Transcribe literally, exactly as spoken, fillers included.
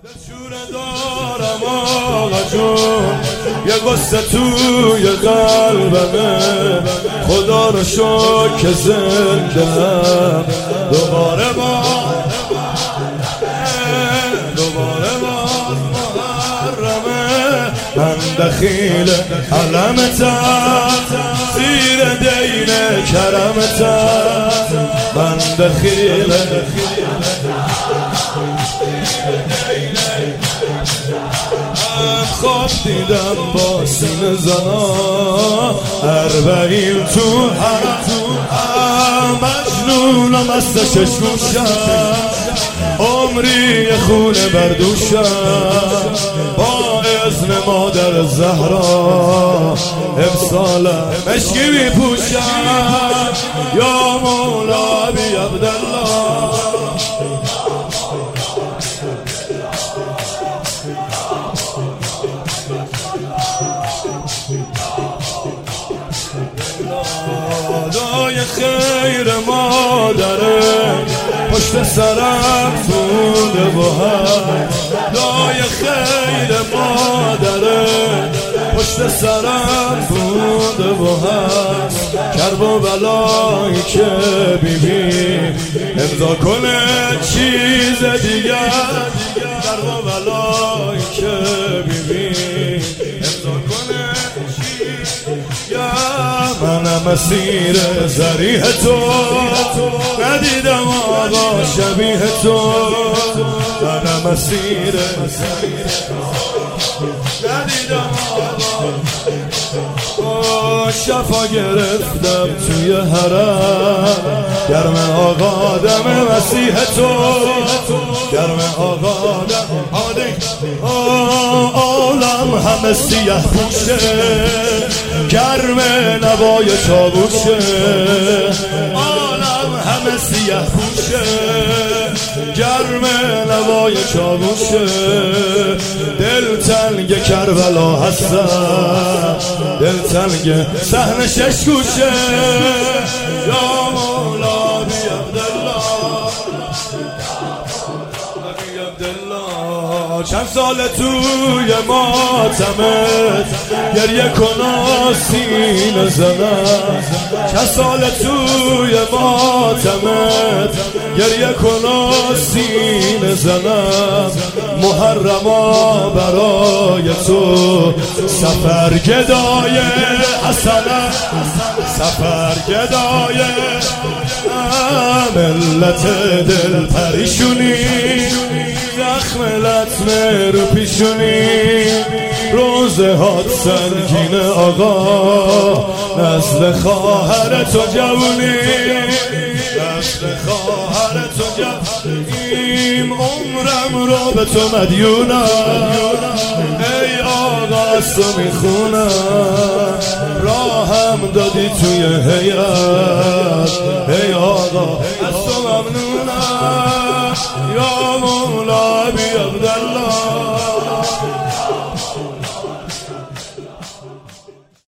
شوره دارم آقا جون، یه قصه توی قلبمه، خدا رو شکر که زنده‌ام. دوباره با دوباره با محرمه، من دخیل علمتم، زیر دین کرمتم، من دخیل خواب دیدم با سینه زنا، اربعین تو حرم، مجنونم از چشموشم، عمری خونه بردوشم، با اذن مادر زهرا امسالم مشکی می پوشم. یا مولا بی عبدالله، دای خیر مادره پشت سرم فونده و هست، دای خیر مادره پشت سرم فونده و هست، کرب و بلایی که بیبی امضا کنه چیز دیگر، کرب و بلایی که بیبی امضا کنه چیز دیگر. منم اسیر زریح تو، ندیدم آقا شبیه تو، منم اسیر ندیدم آقا. شفا گرفتم توی حرم، گرم آقا دم مسیح تو، گرم آقا دم عالم همه سیاه پوشه، گرم نوای چاووشه، عالم همه سیاه پوشه، گرم نوای چاووشه، دل تنگ کربلا هستم، دل تنگ صحن شش گوشه. یا مولا بی عبدالله، بی عبدالله، چند سال توی ماتمت گریه کن سینه زنم، چند سال توی ماتمت گریه کن سینه زنم، محرما برای تو سفر گدای حسنه، سفر گدای ملت دل پریشونی، زخم لطمه رو پیشونی، روزه هات سنگین آقا، نسل خواهر تو جوونی، نسل خواهر تو جوونیم، عمرم رو به تو مدیونم، ای آقا از تو میخونم، راهم دادی توی حیات، ای آقا از تو ممنونم.